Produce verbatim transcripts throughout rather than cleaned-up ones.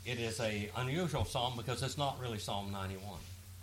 it is a unusual psalm because it's not really Psalm ninety-one.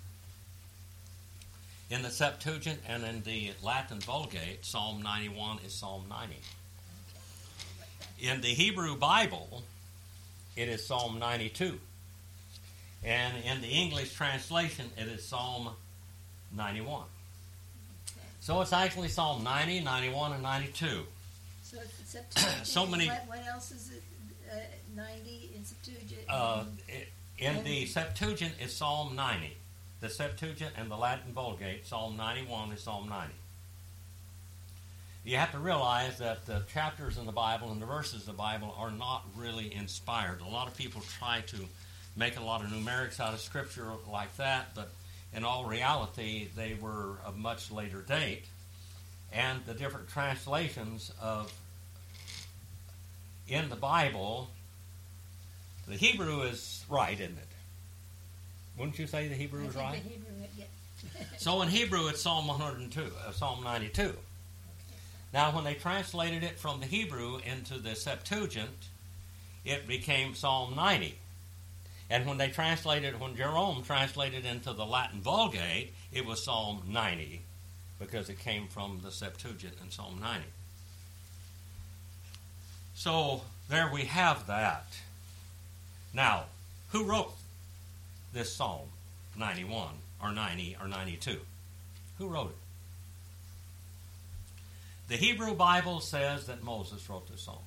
In the Septuagint and in the Latin Vulgate, Psalm ninety-one is Psalm ninety. In the Hebrew Bible, it is Psalm ninety-two. And in the English translation, it is Psalm ninety-one. So it's actually Psalm ninety, ninety-one, and ninety-two. So it's the Septuagint. So many. What, what else is it? Uh, ninety in Septuagint? Uh, in the Septuagint is Psalm ninety. The Septuagint and the Latin Vulgate, Psalm ninety-one is Psalm ninety. You have to realize that the chapters in the Bible and the verses of the Bible are not really inspired. A lot of people try to make a lot of numerics out of Scripture like that, but in all reality, they were of much later date. And the different translations of in the Bible, the Hebrew is right, isn't it? Wouldn't you say the Hebrew I is think right? The Hebrew would get So in Hebrew, it's Psalm one hundred two, uh, Psalm ninety-two. Now, when they translated it from the Hebrew into the Septuagint, it became Psalm ninety. And when they translated, when Jerome translated into the Latin Vulgate, it was Psalm ninety, because it came from the Septuagint and Psalm ninety. So there we have that. Now, who wrote this Psalm ninety-one or ninety or ninety-two? Who wrote it? The Hebrew Bible says that Moses wrote this psalm.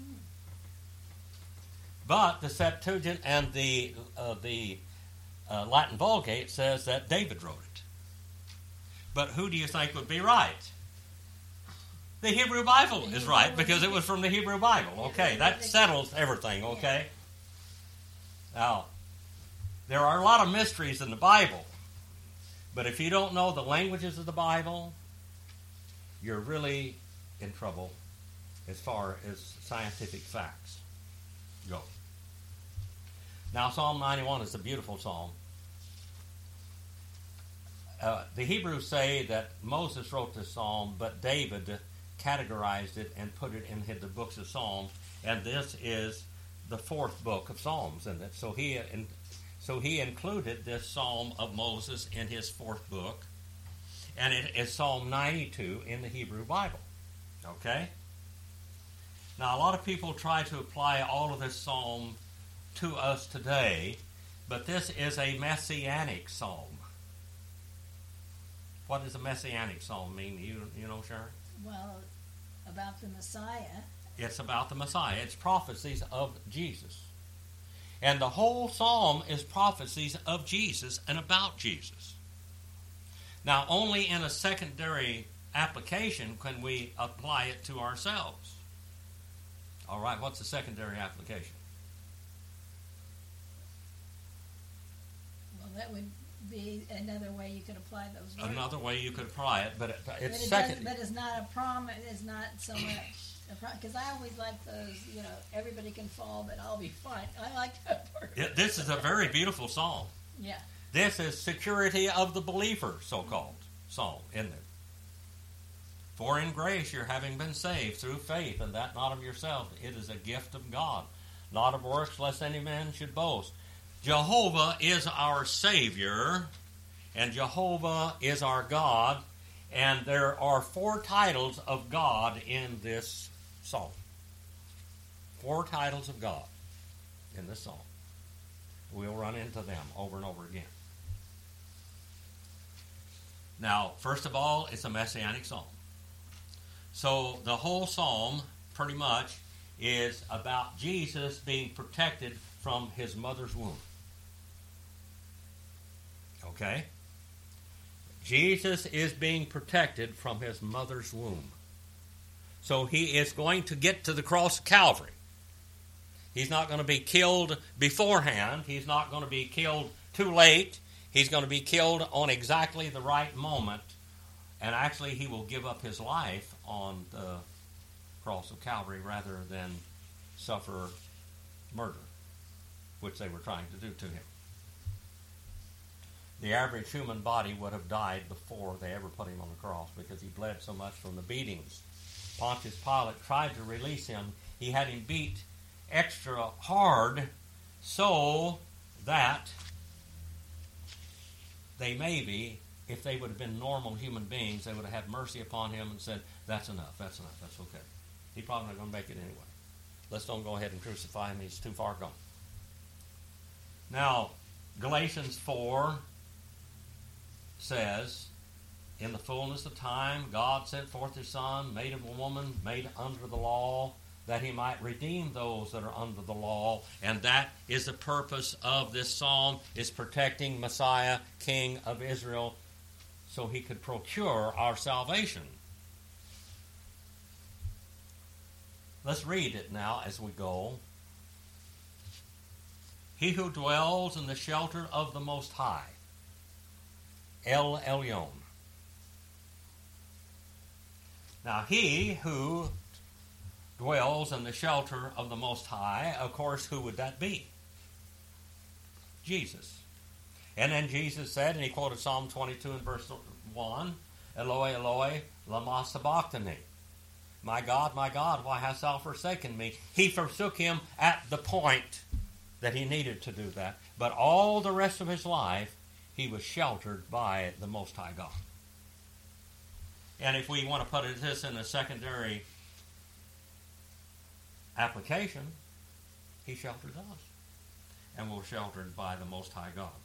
But the Septuagint and the uh, the uh, Latin Vulgate says that David wrote it. But who do you think would be right? The Hebrew Bible is right because it was from the Hebrew Bible. Okay, that settles everything, okay? Now, there are a lot of mysteries in the Bible, but if you don't know the languages of the Bible, you're really in trouble as far as scientific facts go. Now, Psalm ninety-one is a beautiful psalm. Uh, the Hebrews say that Moses wrote this psalm, but David categorized it and put it in the books of Psalms, and this is the fourth book of Psalms in it. So he, in, so he included this psalm of Moses in his fourth book, and it is Psalm ninety-two in the Hebrew Bible. Okay? Now, a lot of people try to apply all of this psalm to us today, but this is a messianic psalm. What does a messianic psalm mean? You, you know, Sharon? Well, about the Messiah. It's about the Messiah. It's prophecies of Jesus. And the whole psalm is prophecies of Jesus and about Jesus. Now, only in a secondary application can we apply it to ourselves. All right, what's the secondary application? Well, that would be another way you could apply those words. Another way you could apply it, but it, it's but it second. But it's not a prom. It's not so much because I always like those. You know, everybody can fall, but I'll be fine. I like that part. It, this is a very beautiful psalm. Yeah. This is security of the believer, so-called psalm, isn't it? For in grace you're having been saved through faith, and that not of yourself. It is a gift of God, not of works, lest any man should boast. Jehovah is our Savior, and Jehovah is our God, and there are four titles of God in this psalm. Four titles of God in this psalm. We'll run into them over and over again. Now, first of all, it's a messianic psalm. So the whole psalm, pretty much, is about Jesus being protected from his mother's womb. Okay? Jesus is being protected from his mother's womb. So he is going to get to the cross of Calvary. He's not going to be killed beforehand. He's not going to be killed too late. He's going to be killed on exactly the right moment. And actually, he will give up his life on the cross of Calvary rather than suffer murder, which they were trying to do to him. The average human body would have died before they ever put him on the cross because he bled so much from the beatings. Pontius Pilate tried to release him. He had him beat extra hard so that they maybe, if they would have been normal human beings, they would have had mercy upon him and said, that's enough, that's enough, that's okay. He's probably not going to make it anyway. Let's don't go ahead and crucify him. He's too far gone. Now, Galatians four says, in the fullness of time, God sent forth his Son, made of a woman, made under the law, that he might redeem those that are under the law. And that is the purpose of this psalm, is protecting Messiah, King of Israel, so he could procure our salvation. Let's read it now as we go. He who dwells in the shelter of the Most High, El Elyon. Now he who dwells in the shelter of the Most High, of course, who would that be? Jesus. And then Jesus said, and he quoted Psalm twenty-two and verse one, Eloi, Eloi, lama sabachthani. My God, my God, why hast thou forsaken me? He forsook him at the point that he needed to do that. But all the rest of his life, he was sheltered by the Most High God. And if we want to put this in a secondary application, he shelters us. And we're sheltered by the Most High God.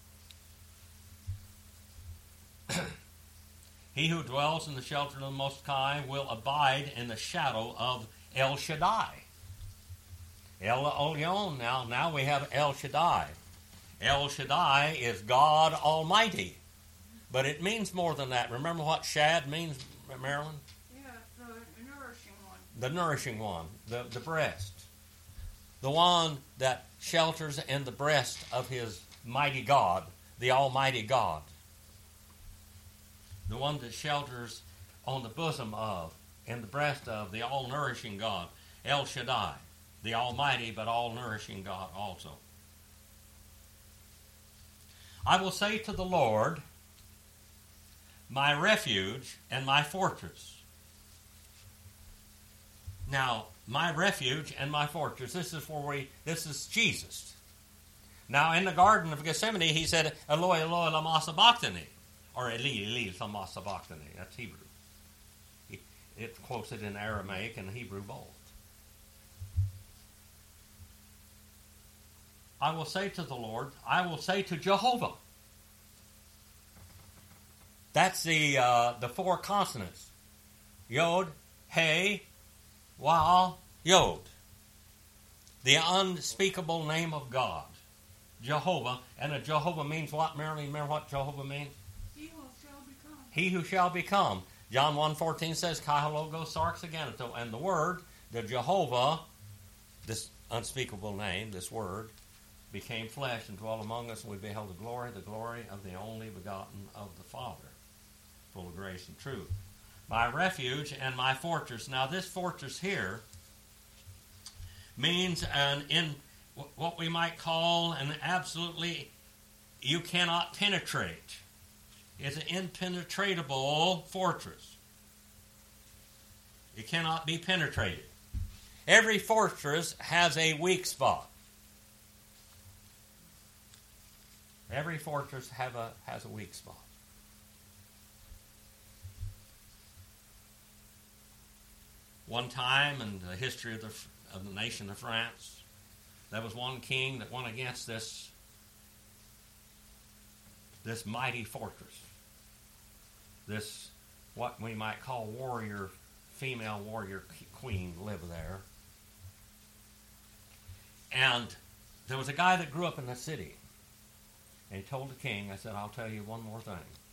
He who dwells in the shelter of the Most High will abide in the shadow of El Shaddai. El Elyon, now, now we have El Shaddai. El Shaddai is God Almighty. But it means more than that. Remember what Shad means, Marilyn? Yeah, the nourishing one. The nourishing one, the, the breast. The one that shelters in the breast of his mighty God, the Almighty God. The one that shelters on the bosom of, in the breast of, the all-nourishing God, El Shaddai, the Almighty but all-nourishing God also. I will say to the Lord, my refuge and my fortress. Now, my refuge and my fortress, this is where we, this is Jesus. Now, in the Garden of Gethsemane, he said, Eloi, Eloi, lama sabachthani. Or Eli, Eli, lama sabachthani. That's Hebrew. It quotes it in Aramaic and Hebrew both. I will say to the Lord, I will say to Jehovah. That's the uh, the four consonants. Yod, He, Waw, Yod. The unspeakable name of God. Jehovah. And a Jehovah means what, Marilyn? Remember what Jehovah means? He who shall become. He who shall become. John one fourteen says, Kai logos sarx aganato. And the word, the Jehovah, this unspeakable name, this word, became flesh and dwelt among us, and we beheld the glory, the glory of the only begotten of the Father, full of grace and truth. My refuge and my fortress. Now this fortress here means an in what we might call an absolutely you cannot penetrate. It's an impenetrable fortress. It cannot be penetrated. Every fortress has a weak spot. Every fortress have a has a weak spot. One time in the history of the of the nation of France, there was one king that went against this this mighty fortress. This, what we might call warrior, female warrior queen lived there. And there was a guy that grew up in the city. And he told the king, I said, I'll tell you one more thing.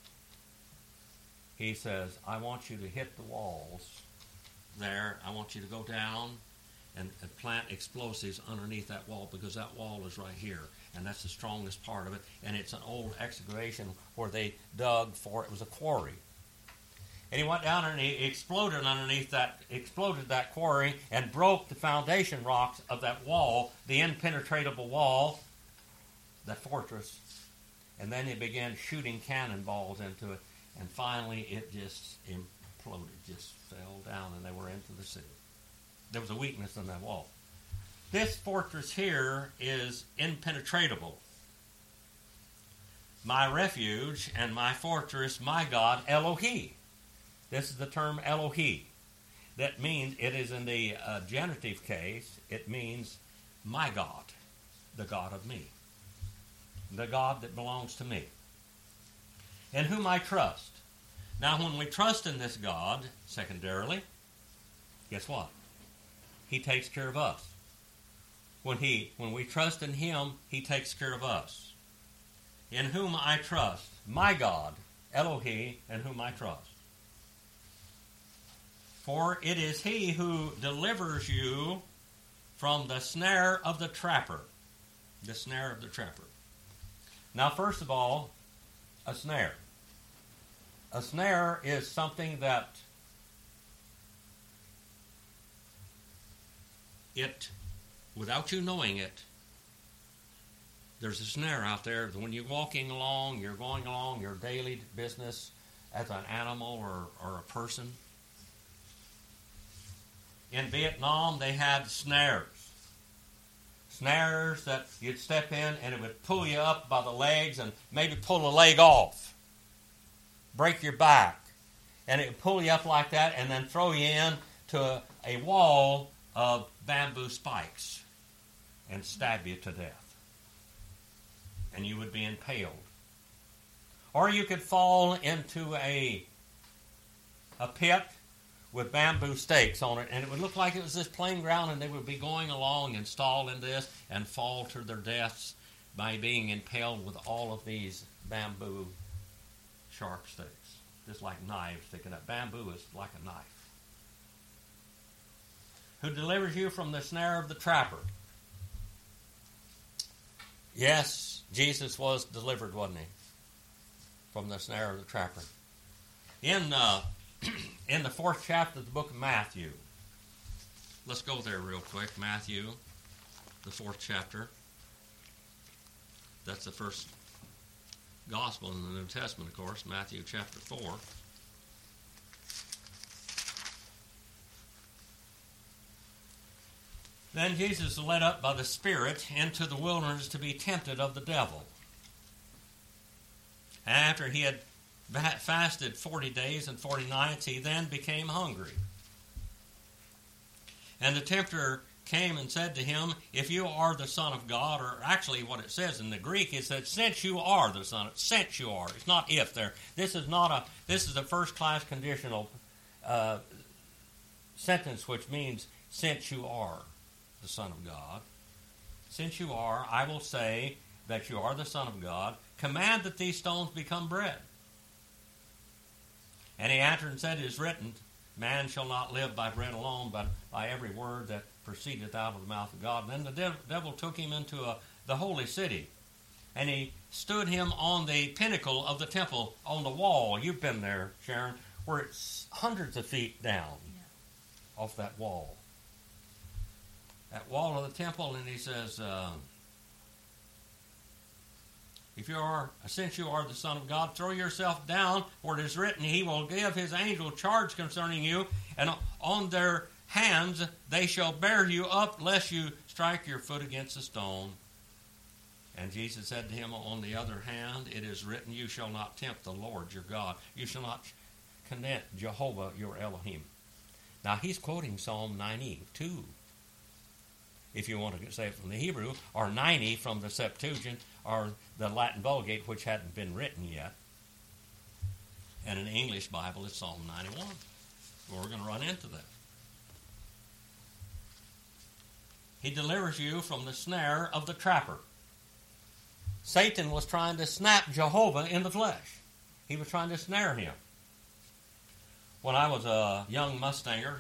He says, I want you to hit the walls there. I want you to go down and, and plant explosives underneath that wall, because that wall is right here. And that's the strongest part of it. And it's an old excavation where they dug for, it was a quarry. And he went down and he exploded underneath that, exploded that quarry and broke the foundation rocks of that wall, the impenetrable wall, that fortress. And then he began shooting cannonballs into it. And finally it just imploded, just fell down, and they were into the city. There was a weakness in that wall. This fortress here is impenetrable. My refuge and my fortress, my God, Elohi. This is the term Elohi. That means, it is in the uh, genitive case, it means my God, the God of me, the God that belongs to me, in whom I trust. Now, when we trust in this God, secondarily, guess what? He takes care of us. When he, when we trust in Him, He takes care of us. In whom I trust, my God, Elohi, in whom I trust. For it is He who delivers you from the snare of the trapper. The snare of the trapper. Now, first of all, a snare. A snare is something that it, without you knowing it, there's a snare out there. When you're walking along, you're going along your daily business as an animal or, or a person. In Vietnam, they had snares. Snares that you'd step in and it would pull you up by the legs and maybe pull a leg off. Break your back. And it would pull you up like that and then throw you in to a, a wall of bamboo spikes and stab you to death. And you would be impaled. Or you could fall into a, a pit with bamboo stakes on it, and it would look like it was this plain ground, and they would be going along and stall in this and fall to their deaths by being impaled with all of these bamboo sharp sticks, just like knives sticking up. Bamboo is like a knife. Who delivers you from the snare of the trapper. Yes, Jesus was delivered, wasn't He? From the snare of the trapper. In uh, in the fourth chapter of the book of Matthew. Let's go there real quick. Matthew, the fourth chapter. That's the first gospel in the New Testament, of course. Matthew chapter four. Then Jesus was led up by the Spirit into the wilderness to be tempted of the devil. And after he had fasted forty days and forty nights, he then became hungry. And the tempter came and said to him, if you are the Son of God, or actually what it says in the Greek is that since you are the Son, since you are, it's not if there. This is not a, this is a first-class conditional uh, sentence, which means since you are the Son of God. Since you are, I will say that you are the Son of God. Command that these stones become bread. And he answered and said, it is written, man shall not live by bread alone, but by every word that proceedeth out of the mouth of God. And then the dev- devil took him into a, the holy city, and he stood him on the pinnacle of the temple, on the wall. You've been there, Sharon, where it's hundreds of feet down yeah. off that wall. That wall of the temple, and he says, uh, If you are, since you are the Son of God, throw yourself down, for it is written, He will give His angel charge concerning you, and on their hands they shall bear you up, lest you strike your foot against a stone. And Jesus said to him, on the other hand, it is written, You shall not tempt the Lord your God. You shall not condemn Jehovah your Elohim. Now he's quoting Psalm ninety-two, if you want to say it from the Hebrew, or ninety from the Septuagint, or the Latin Vulgate, which hadn't been written yet. And in the English Bible, it's Psalm ninety-one. Well, we're going to run into that. He delivers you from the snare of the trapper. Satan was trying to snap Jehovah in the flesh. He was trying to snare him. When I was a young Mustanger,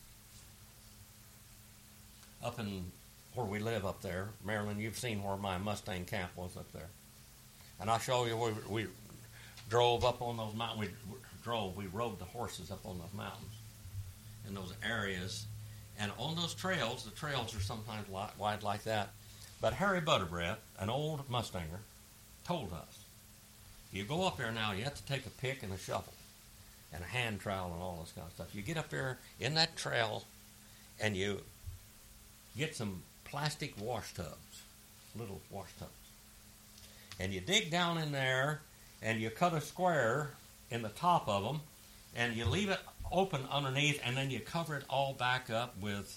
up in where we live up there, Maryland, you've seen where my Mustang camp was up there. And I'll show you where we, we drove up on those mountains. We drove, we rode the horses up on those mountains in those areas. And on those trails, the trails are sometimes wide like that. But Harry Butterbreath, an old Mustanger, told us, you go up there now, you have to take a pick and a shovel and a hand trowel and all this kind of stuff. You get up there in that trail and you get some plastic wash tubs, little wash tubs. And you dig down in there, and you cut a square in the top of them, and you leave it open underneath, and then you cover it all back up with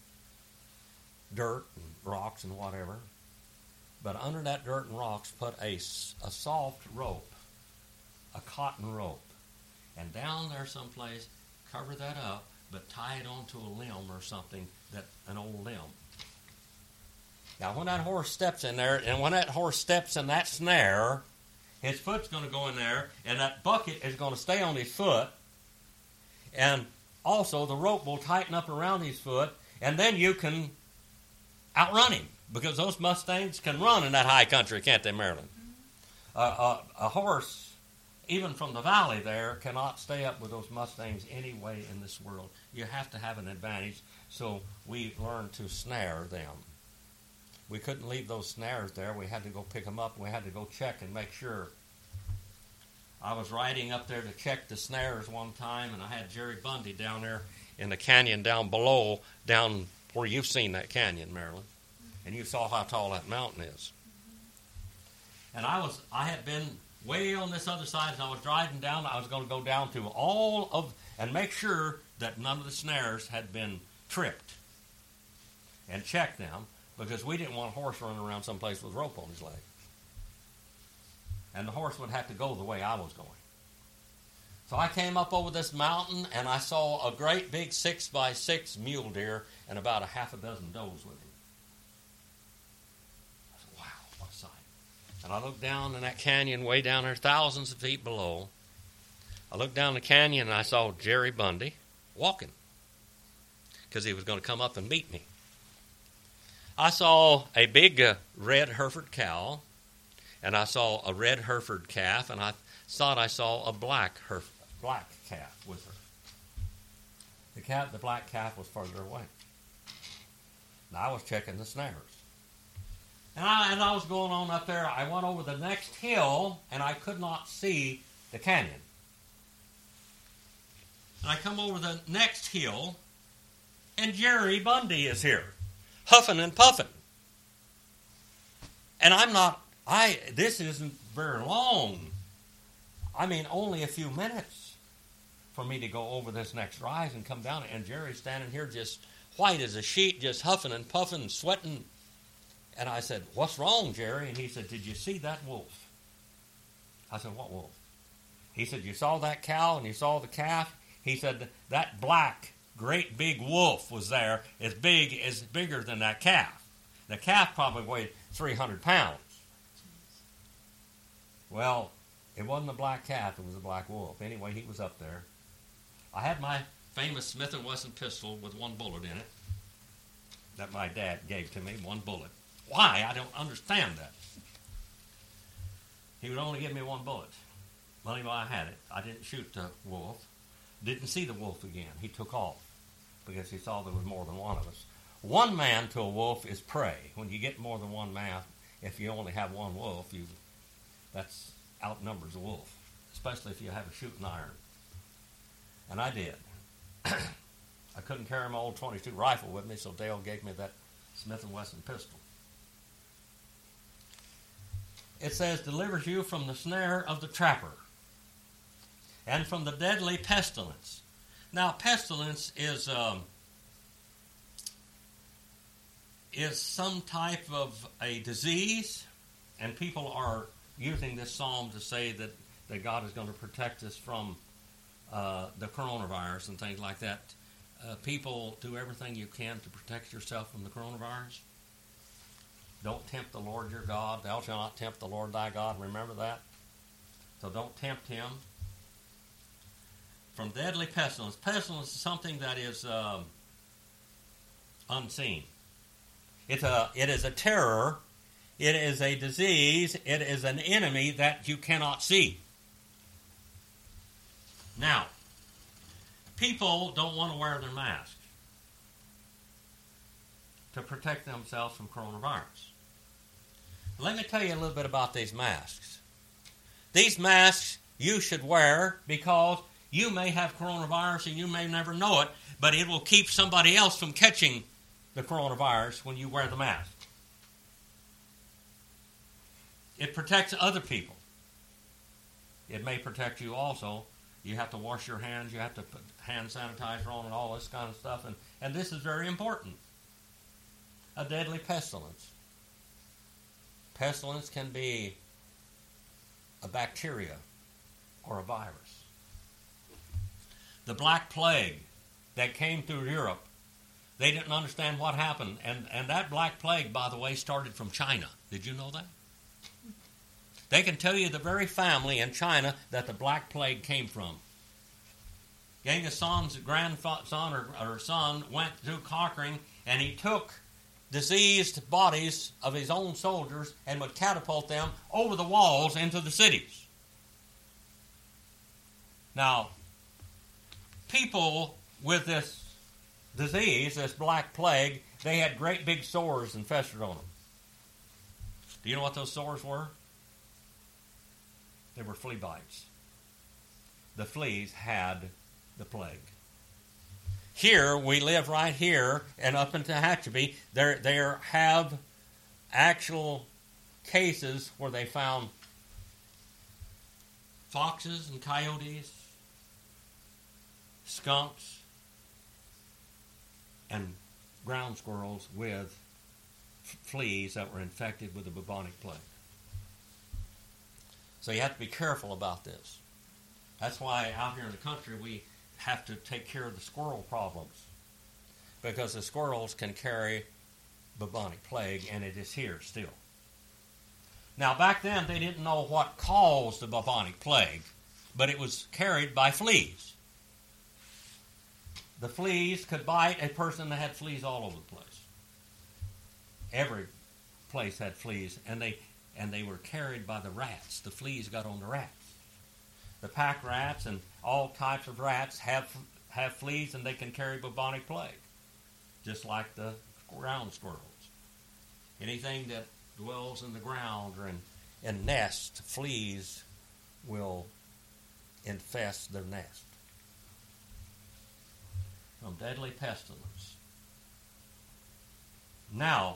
dirt and rocks and whatever. But under that dirt and rocks, put a, a soft rope, a cotton rope. And down there someplace, cover that up, but tie it onto a limb or something, that an old limb. Now, when that horse steps in there, and when that horse steps in that snare, his foot's going to go in there, and that bucket is going to stay on his foot, and also the rope will tighten up around his foot, and then you can outrun him, because those Mustangs can run in that high country, can't they, Marilyn? Uh, a, a horse, even from the valley there, cannot stay up with those Mustangs any way in this world. You have to have an advantage, so we learned to snare them. We couldn't leave those snares there. We had to go pick them up. We had to go check and make sure. I was riding up there to check the snares one time, and I had Jerry Bundy down there in the canyon down below, down where you've seen that canyon, Marilyn, and you saw how tall that mountain is. And I was, I had been way on this other side, and I was driving down. I was going to go down to all of, and make sure that none of the snares had been tripped, and check them, because we didn't want a horse running around someplace with rope on his leg. And the horse would have to go the way I was going. So I came up over this mountain, and I saw a great big six by six mule deer and about a half a dozen does with him. I said, wow, what a sight. And I looked down in that canyon way down there, thousands of feet below. I looked down the canyon, and I saw Jerry Bundy walking, because he was going to come up and meet me. I saw a big uh, red Hereford cow, and I saw a red Hereford calf, and I thought I saw a black Heref- black calf with her. The calf, the black calf was further away. Now I was checking the snares. And I, and I was going on up there. I went over the next hill, and I could not see the canyon. And I come over the next hill, and Jerry Bundy is here, huffing and puffing. And I'm not, I, this isn't very long. I mean, only a few minutes for me to go over this next rise and come down. And Jerry's standing here just white as a sheet, just huffing and puffing and sweating. And I said, what's wrong, Jerry? And he said, did you see that wolf? I said, what wolf? He said, you saw that cow and you saw the calf? He said, that black, great big wolf was there, as big, as bigger than that calf. The calf probably weighed three hundred pounds. Well, it wasn't a black calf, it was a black wolf. Anyway, he was up there. I had my famous Smith and Wesson pistol with one bullet in it that my dad gave to me, one bullet. Why? I don't understand that. He would only give me one bullet. Well, anyway, I had it. I didn't shoot the wolf. Didn't see the wolf again. He took off because he saw there was more than one of us. One man to a wolf is prey. When you get more than one man, if you only have one wolf, you that's outnumbers a wolf, especially if you have a shooting iron. And I did. I couldn't carry my old twenty-two rifle with me, so Dale gave me that Smith and Wesson pistol. It says, delivers you from the snare of the trapper and from the deadly pestilence. Now, pestilence is um, is some type of a disease, and people are using this psalm to say that, that God is going to protect us from uh, the coronavirus and things like that. Uh, people, do everything you can to protect yourself from the coronavirus. Don't tempt the Lord your God. Thou shalt not tempt the Lord thy God. Remember that? So don't tempt him. From deadly pestilence. Pestilence is something that is um, unseen. It's a, it is a terror. It is a disease. It is an enemy that you cannot see. Now, people don't want to wear their masks to protect themselves from coronavirus. Let me tell you a little bit about these masks. These masks you should wear because you may have coronavirus and you may never know it, but it will keep somebody else from catching the coronavirus when you wear the mask. It protects other people. It may protect you also. You have to wash your hands. You have to put hand sanitizer on and all this kind of stuff. And, and this is very important. A deadly pestilence. Pestilence can be a bacteria or a virus. The Black Plague that came through Europe, they didn't understand what happened. And, and that Black Plague, by the way, started from China. Did you know that? They can tell you the very family in China that the Black Plague came from. Genghis Khan's grandson or, or son went through conquering, and he took diseased bodies of his own soldiers and would catapult them over the walls into the cities. Now, people with this disease, this Black Plague, they had great big sores infested on them. Do you know what those sores were? They were flea bites. The fleas had the plague. Here, we live right here, and up in Tehachapi, there, there have actual cases where they found foxes and coyotes, skunks, and ground squirrels with f- fleas that were infected with the bubonic plague. So you have to be careful about this. That's why out here in the country we have to take care of the squirrel problems, because the squirrels can carry bubonic plague, and it is here still. Now, back then they didn't know what caused the bubonic plague, but it was carried by fleas. The fleas could bite a person that had fleas all over the place. Every place had fleas, and they and they were carried by the rats. The fleas got on the rats. The pack rats and all types of rats have have fleas, and they can carry bubonic plague, just like the ground squirrels. Anything that dwells in the ground or in, in nests, fleas will infest their nest. From deadly pestilence. Now,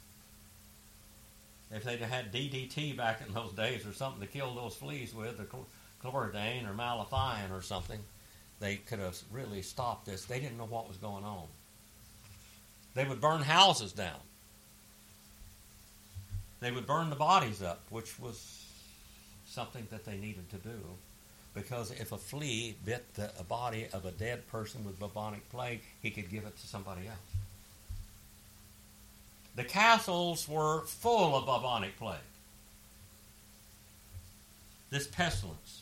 if they'd had D D T back in those days or something to kill those fleas with, or chloridane or malathion or something, they could have really stopped this. They didn't know what was going on. They would burn houses down. They would burn the bodies up, which was something that they needed to do. Because if a flea bit the a body of a dead person with bubonic plague, he could give it to somebody else. The castles were full of bubonic plague. This pestilence.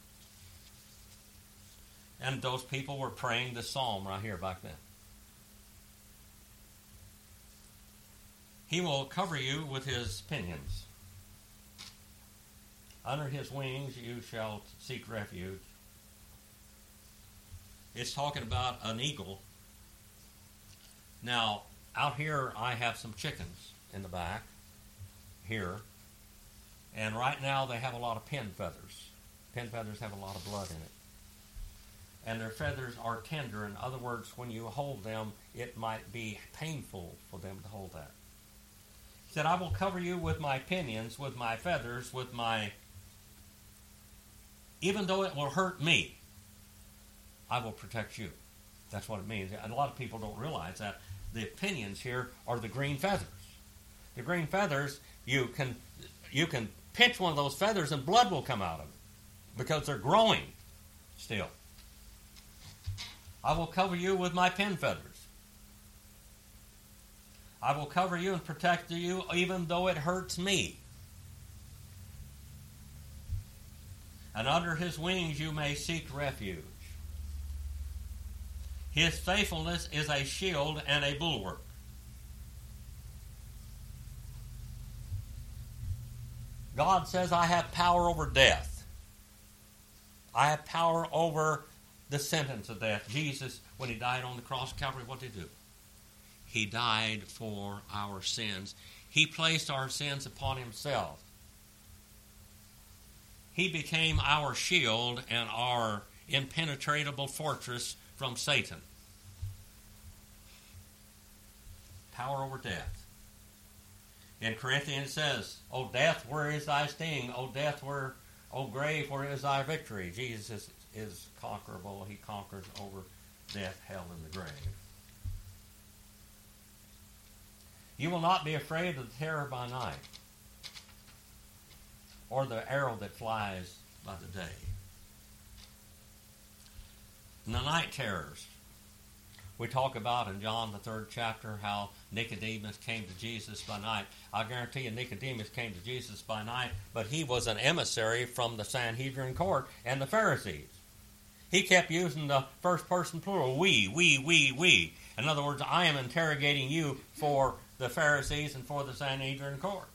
And those people were praying this psalm right here back then. He will cover you with his pinions. Under his wings you shall seek refuge. It's talking about an eagle. Now, out here I have some chickens in the back, here. And right now they have a lot of pin feathers. Pin feathers have a lot of blood in it. And their feathers are tender. In other words, when you hold them, it might be painful for them to hold that. He said, I will cover you with my pinions, with my feathers, with my... Even though it will hurt me, I will protect you. That's what it means. And a lot of people don't realize that the pinions here are the green feathers. The green feathers, you can you can pinch one of those feathers and blood will come out of it because they're growing still. I will cover you with my pin feathers. I will cover you and protect you even though it hurts me. And under his wings you may seek refuge. His faithfulness is a shield and a bulwark. God says, I have power over death. I have power over the sentence of death. Jesus, when he died on the cross of Calvary, what did he do? He died for our sins. He placed our sins upon himself. He became our shield and our impenetrable fortress from Satan. power over death. In Corinthians it says, O death, where is thy sting? O death, where, O grave, where is thy victory? Jesus is, is conquerable. He conquers over death, hell, and the grave. You will not be afraid of the terror by night, or the arrow that flies by the day. And the night terrors. We talk about in John the third chapter how Nicodemus came to Jesus by night. I guarantee you Nicodemus came to Jesus by night, but he was an emissary from the Sanhedrin court and the Pharisees. He kept using the first person plural, we, we, we, we. In other words, I am interrogating you for the Pharisees and for the Sanhedrin court.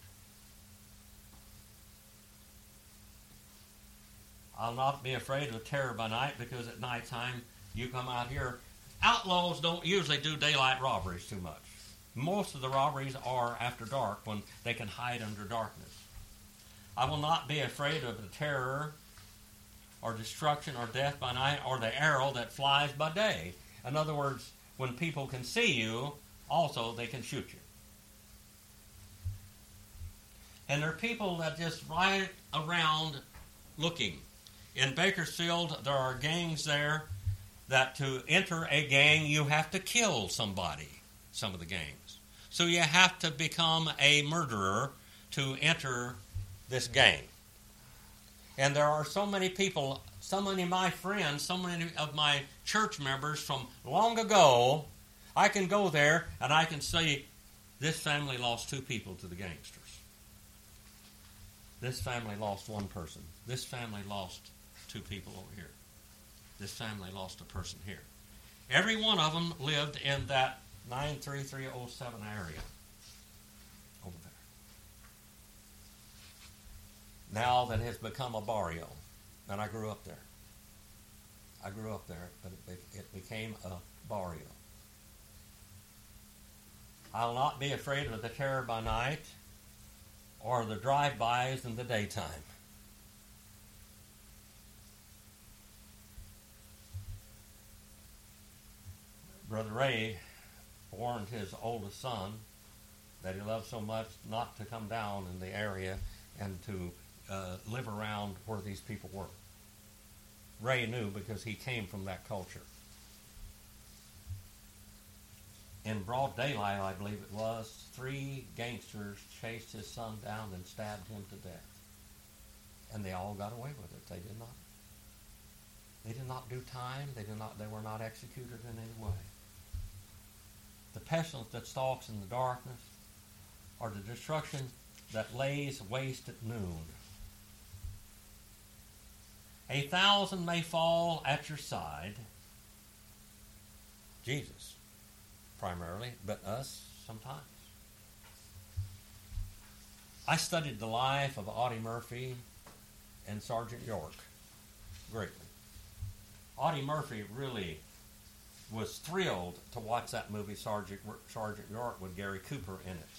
I'll not be afraid of terror by night, because at nighttime you come out here. Outlaws don't usually do daylight robberies too much. Most of the robberies are after dark, when they can hide under darkness. I will not be afraid of the terror or destruction or death by night, or the arrow that flies by day. In other words, when people can see you, also they can shoot you. And there are people that just ride around looking. In Bakersfield, there are gangs there that to enter a gang, you have to kill somebody, some of the gangs. So you have to become a murderer to enter this gang. And there are so many people, so many of my friends, so many of my church members from long ago, I can go there and I can say, this family lost two people to the gangsters. This family lost one person. This family lost two people over here. This family lost a person here. Every one of them lived in that nine three three oh seven area over there. Now that has become a barrio, and I grew up there. I grew up there, but it, it became a barrio. I'll not be afraid of the terror by night or the drive-bys in the daytime. Brother Ray warned his oldest son that he loved so much not to come down in the area and to uh, live around where these people were. Ray knew because he came from that culture. In broad daylight, I believe it was, three gangsters chased his son down and stabbed him to death. And they all got away with it. They did not. They did not do time. They did not. They were not executed in any way. The pestilence that stalks in the darkness, or the destruction that lays waste at noon. A thousand may fall at your side, Jesus primarily, but us sometimes. I studied the life of Audie Murphy and Sergeant York greatly. Audie Murphy really was thrilled to watch that movie, Sergeant, Sergeant York, with Gary Cooper in it.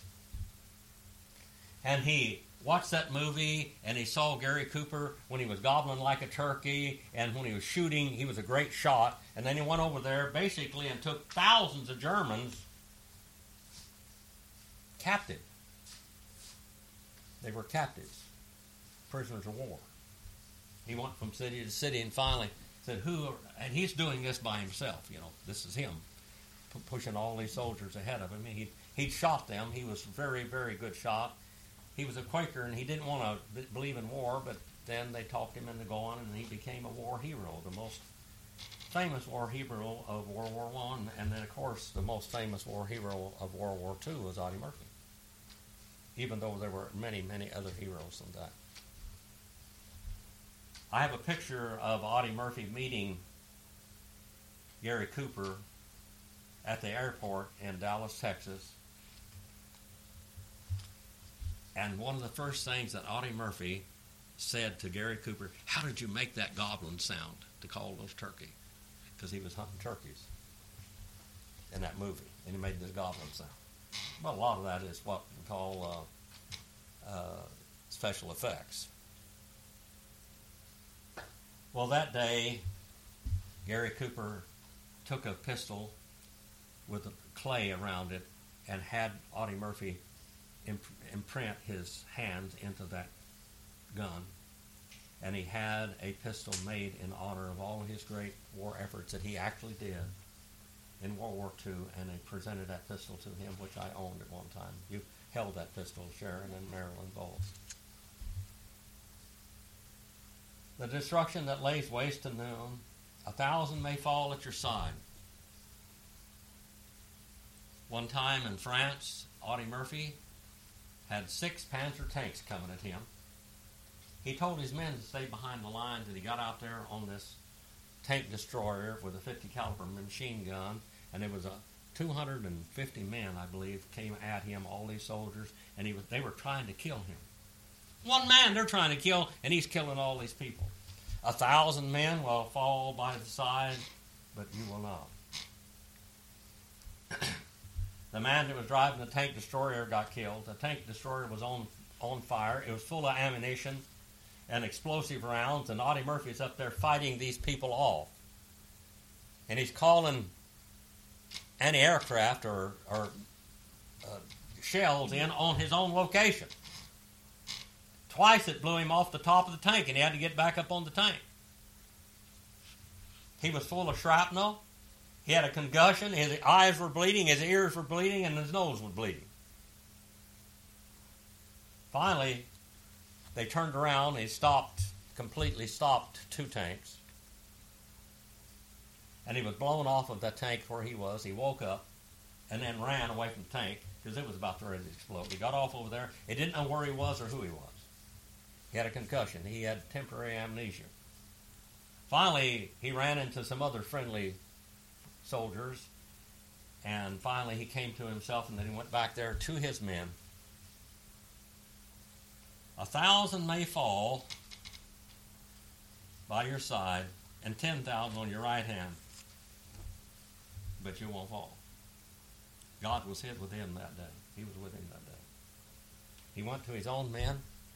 And he watched that movie, and he saw Gary Cooper when he was gobbling like a turkey, and when he was shooting, he was a great shot. And then he went over there, basically, and took thousands of Germans captive. They were captives, prisoners of war. He went from city to city, and finally said, "Who?" Are, and he's doing this by himself. You know, this is him p- pushing all these soldiers ahead of him. He he shot them. He was a very, very good shot. He was a Quaker, and he didn't want to b- believe in war, but then they talked him into going, and he became a war hero, the most famous war hero of World War One, and then, of course, the most famous war hero of World War Two was Audie Murphy, even though there were many, many other heroes than that. I have a picture of Audie Murphy meeting Gary Cooper at the airport in Dallas, Texas. And one of the first things that Audie Murphy said to Gary Cooper, "How did you make that goblin sound to call those turkey?" Because he was hunting turkeys in that movie, and he made this goblin sound. Well, a lot of that is what we call uh, uh, special effects. Well, that day, Gary Cooper took a pistol with clay around it and had Audie Murphy imp- imprint his hands into that gun. And he had a pistol made in honor of all his great war efforts that he actually did in World War Two, and they presented that pistol to him, which I owned at one time. You held that pistol, Sharon and Marilyn both. The destruction that lays waste to noon, a thousand may fall at your side. One time in France, Audie Murphy had six Panzer tanks coming at him. He told his men to stay behind the lines, and he got out there on this tank destroyer with a fifty caliber machine gun, and there was a two hundred fifty men, I believe, came at him, all these soldiers, and he was, they were trying to kill him. One man they're trying to kill, and he's killing all these people. A thousand men will fall by the side, but you will not. The man that was driving the tank destroyer got killed. The tank destroyer was on, on fire. It was full of ammunition and explosive rounds, and Audie Murphy's up there fighting these people off. And he's calling anti-aircraft or, or uh, shells in on his own location. Twice it blew him off the top of the tank, and he had to get back up on the tank. He was full of shrapnel. He had a concussion. His eyes were bleeding, his ears were bleeding, and his nose was bleeding. Finally, they turned around and he stopped, completely stopped two tanks. And he was blown off of that tank where he was. He woke up and then ran away from the tank because it was about to ready to explode. He got off over there. He didn't know where he was or who he was. He had a concussion. He had temporary amnesia. Finally, he ran into some other friendly soldiers, and finally he came to himself, and then he went back there to his men. A thousand may fall by your side, and ten thousand on your right hand, but you won't fall. God was hid with him that day. He was with him that day. He went to his own men,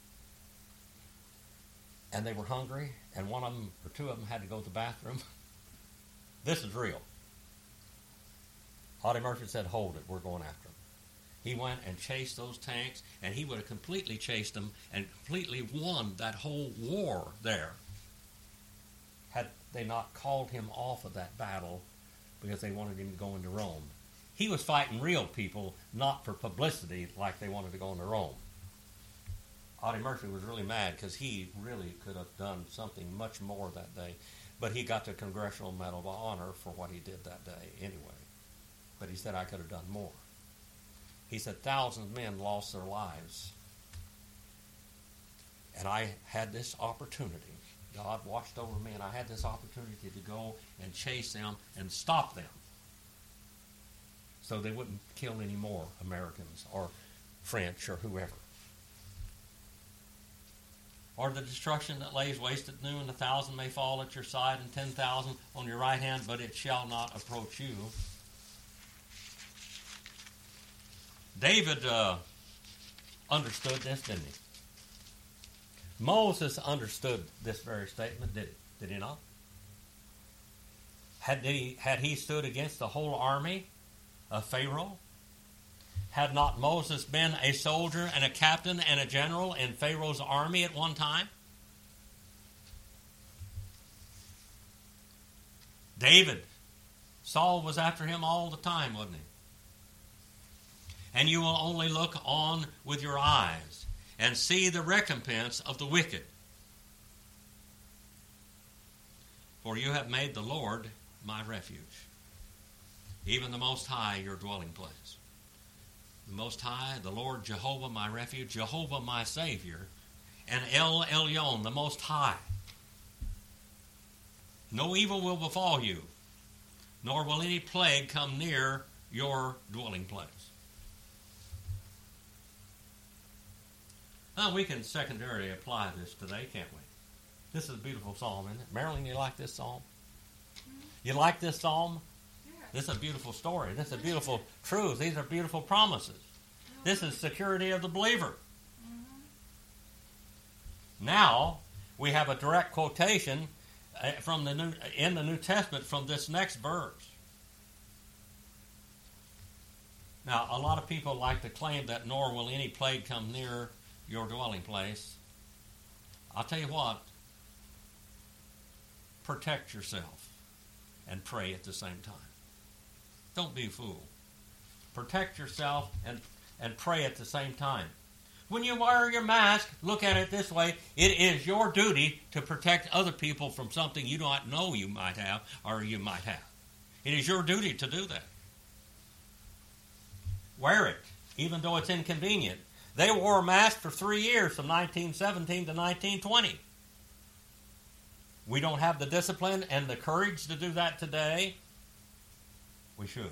and they were hungry, and one of them, or two of them, had to go to the bathroom. This is real. Audie Murphy said, hold it, we're going after him. He went and chased those tanks, and he would have completely chased them and completely won that whole war there had they not called him off of that battle because they wanted him to go into Rome. He was fighting real people, not for publicity like they wanted to go into Rome. Audie Murphy was really mad because he really could have done something much more that day, but he got the Congressional Medal of Honor for what he did that day anyway. But he said, I could have done more. He said, thousands of men lost their lives. And I had this opportunity. God watched over me, and I had this opportunity to go and chase them and stop them so they wouldn't kill any more Americans or French or whoever. Or the destruction that lays waste at noon, a thousand may fall at your side and ten thousand on your right hand, but it shall not approach you. David uh, understood this, didn't he? Moses understood this very statement, did he? Did he not? Had he, had he stood against the whole army of Pharaoh? Had not Moses been a soldier and a captain and a general in Pharaoh's army at one time? David, Saul was after him all the time, wasn't he? And you will only look on with your eyes and see the recompense of the wicked. For you have made the Lord my refuge, even the Most High your dwelling place. The Most High, the Lord Jehovah my refuge, Jehovah my Savior, and El Elyon, the Most High. No evil will befall you, nor will any plague come near your dwelling place. Now, we can secondarily apply this today, can't we? This is a beautiful psalm, isn't it? Marilyn, you like this psalm? Mm-hmm. You like this psalm? Yeah. This is a beautiful story. This is a beautiful truth. These are beautiful promises. Mm-hmm. This is security of the believer. Mm-hmm. Now, we have a direct quotation from the New, in the New Testament from this next verse. Now, a lot of people like to claim that nor will any plague come near your dwelling place. I'll tell you what, protect yourself and pray at the same time. Don't be a fool. Protect yourself and, and pray at the same time. When you wear your mask, look at it this way. It is your duty to protect other people from something you don't know you might have or you might have. It is your duty to do that. Wear it, even though it's inconvenient. They wore a mask for three years, from nineteen seventeen to nineteen twenty. We don't have the discipline and the courage to do that today. We should.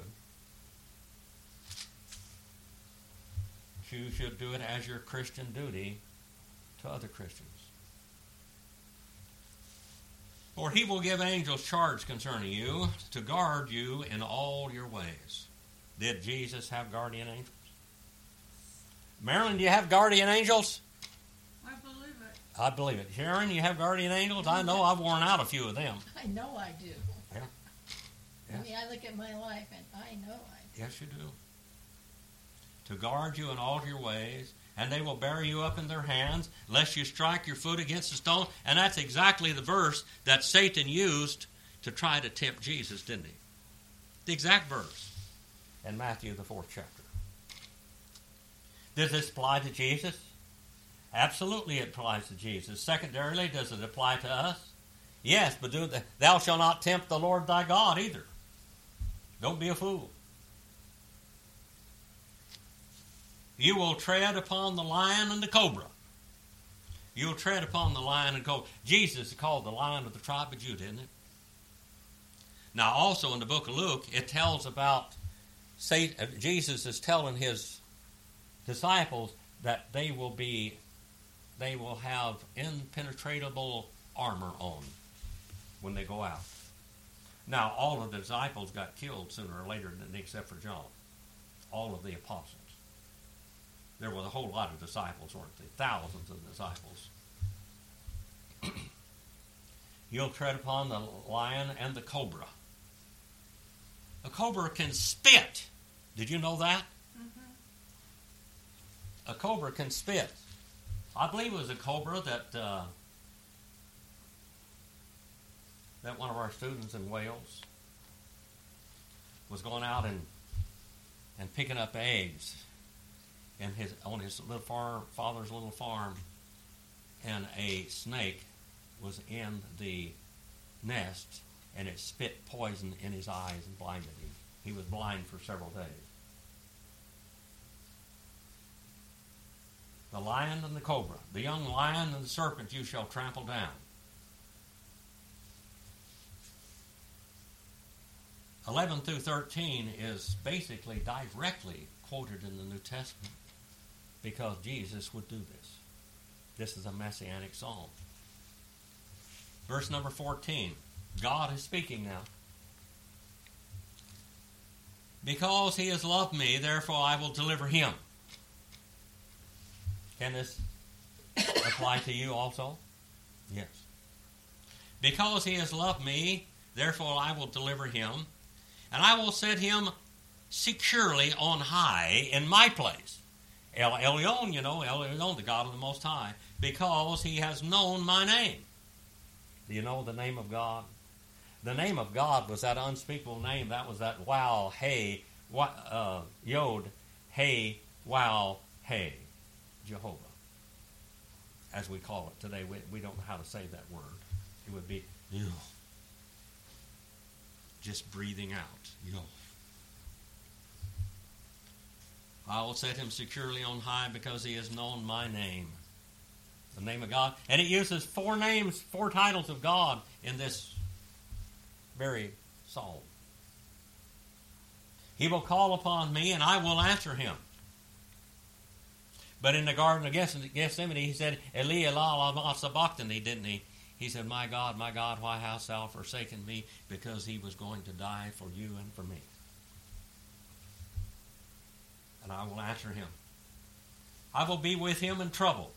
You should do it as your Christian duty to other Christians. For he will give angels charge concerning you to guard you in all your ways. Did Jesus have guardian angels? Marilyn, do you have guardian angels? I believe it. I believe it. Sharon, you have guardian angels? I know I've worn out a few of them. I know I do. Yeah. Yeah. I mean, I look at my life and I know I do. Yes, you do. To guard you in all your ways, and they will bear you up in their hands, lest you strike your foot against a stone. And that's exactly the verse that Satan used to try to tempt Jesus, didn't he? The exact verse in Matthew, the fourth chapter. Does this apply to Jesus? Absolutely it applies to Jesus. Secondarily, does it apply to us? Yes, but do the, thou shalt not tempt the Lord thy God either. Don't be a fool. You will tread upon the lion and the cobra. You will tread upon the lion and cobra. Jesus is called the Lion of the tribe of Judah, isn't it? Now, also in the book of Luke, it tells about Satan, Jesus is telling his disciples that they will be, they will have impenetrable armor on when they go out. Now, all of the disciples got killed sooner or later, except for John. All of the apostles. There were a whole lot of disciples, weren't there? Thousands of disciples. You'll tread upon the lion and the cobra. A cobra can spit. Did you know that? Mm-hmm. A cobra can spit. I believe it was a cobra that uh, that one of our students in Wales was going out and and picking up eggs. And his, on his little farm, father's little farm, and a snake was in the nest, and it spit poison in his eyes and blinded him. He was blind for several days. The lion and the cobra, the young lion and the serpent you shall trample down. eleven through thirteen is basically directly quoted in the New Testament, because Jesus would do this. This is a messianic psalm. Verse number fourteen. God is speaking now. Because he has loved me, therefore I will deliver him. Can this apply to you also? Yes. Because he has loved me, therefore I will deliver him, and I will set him securely on high in my place. El Elyon, you know, El Elyon, the God of the Most High, because he has known my name. Do you know the name of God? The name of God was that unspeakable name. That was that wow, hey, uh, yod, hey, wow, hey, Jehovah, as we call it today. We, we don't know how to say that word. It would be, you know, just breathing out, you know. I will set him securely on high because he has known my name. The name of God. And it uses four names, four titles of God in this very psalm. He will call upon me and I will answer him. But in the Garden of Gethsemane, he said, Eli, Eli, lama sabachthani, didn't he? He said, my God, my God, why hast thou forsaken me? Because he was going to die for you and for me. And I will answer him. I will be with him in trouble.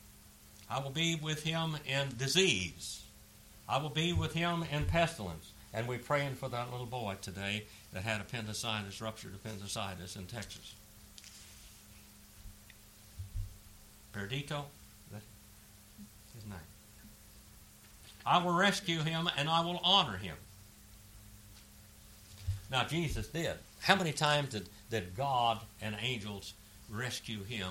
I will be with him in disease. I will be with him in pestilence. And we're praying for that little boy today that had appendicitis, ruptured appendicitis in Texas. Perdito, that's his name. I will rescue him and I will honor him. Now, Jesus did. How many times did, did God and angels rescue him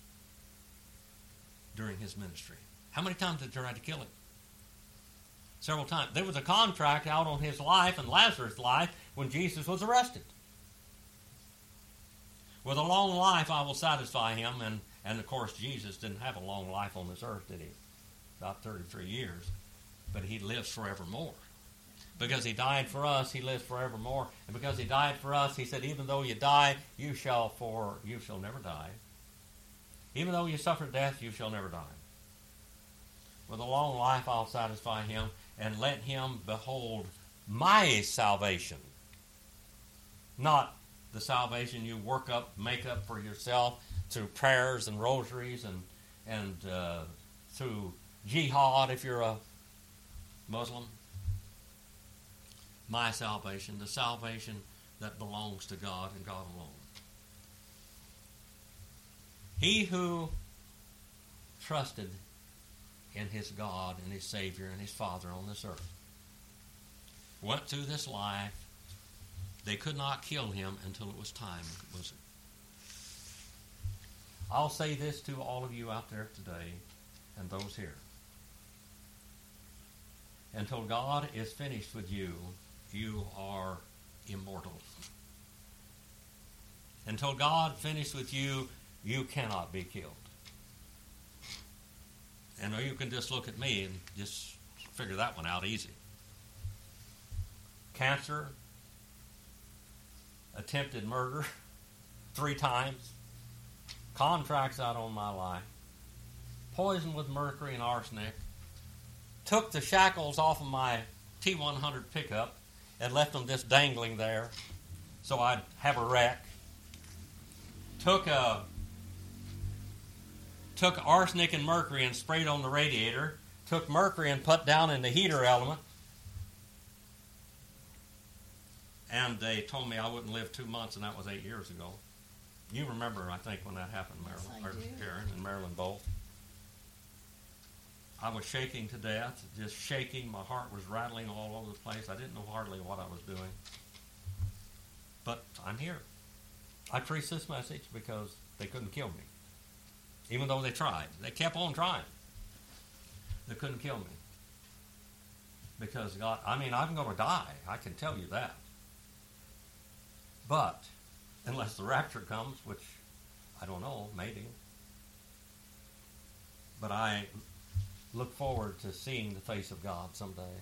during his ministry? How many times did they try to kill him? Several times. There was a contract out on his life and Lazarus' life when Jesus was arrested. With a long life I will satisfy him, and, and of course Jesus didn't have a long life on this earth, did he? About thirty-three years. But he lives forevermore. Because he died for us, he lives forevermore. And because he died for us, he said, even though you die, you shall for you shall never die. Even though you suffer death, you shall never die. With a long life I'll satisfy him, and let him behold my salvation. Not the salvation you work up, make up for yourself through prayers and rosaries and, and uh, through jihad if you're a Muslim. My salvation, the salvation that belongs to God and God alone. He who trusted in his God and his Savior and his Father on this earth went through this life. They could not kill him until it was time, was it? I'll say this to all of you out there today and those here. Until God is finished with you, you are immortal. Until God finishes with you, you cannot be killed. And you can just look at me and just figure that one out easy. Cancer, attempted murder three times, contracts out on my life, poison with mercury and arsenic, took the shackles off of my T one hundred pickup and left them just dangling there so I'd have a wreck. Took a took arsenic and mercury and sprayed on the radiator. Took mercury and put down in the heater element. And they told me I wouldn't live two months, and that was eight years ago. You remember, I think, when that happened, Marilyn, Yes, I or do. Karen and Marilyn both. I was shaking to death, just shaking. My heart was rattling all over the place. I didn't know hardly what I was doing. But I'm here. I preach this message because they couldn't kill me. Even though they tried. They kept on trying. They couldn't kill me. Because God, I mean, I'm going to die. I can tell you that. But, unless the rapture comes, which I don't know, maybe. But I look forward to seeing the face of God someday.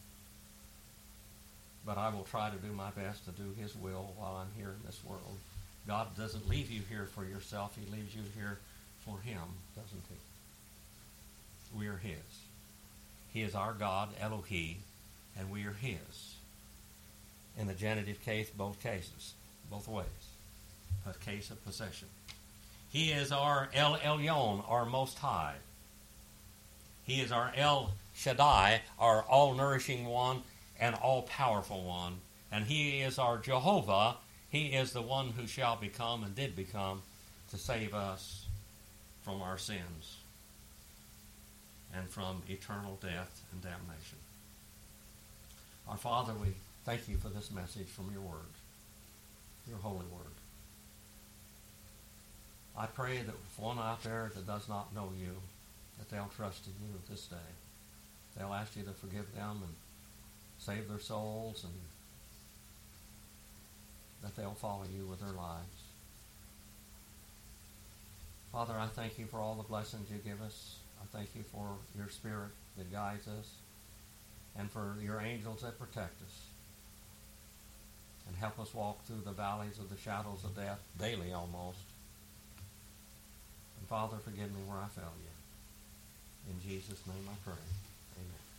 But I will try to do my best to do His will while I'm here in this world. God doesn't leave you here for yourself. He leaves you here for Him, doesn't He? We are His. He is our God, Elohi, and we are His. In the genitive case, both cases, both ways. A case of possession. He is our El Elyon, our Most High. He is our El Shaddai, our all-nourishing one and all-powerful one. And He is our Jehovah. He is the one who shall become and did become to save us from our sins and from eternal death and damnation. Our Father, we thank You for this message from Your Word, Your holy Word. I pray that if one out there that does not know You, that they'll trust in You this day. They'll ask You to forgive them and save their souls, and that they'll follow You with their lives. Father, I thank You for all the blessings You give us. I thank You for Your Spirit that guides us, and for Your angels that protect us and help us walk through the valleys of the shadows of death daily almost. And Father, forgive me where I failed You. In Jesus' name I pray. Amen.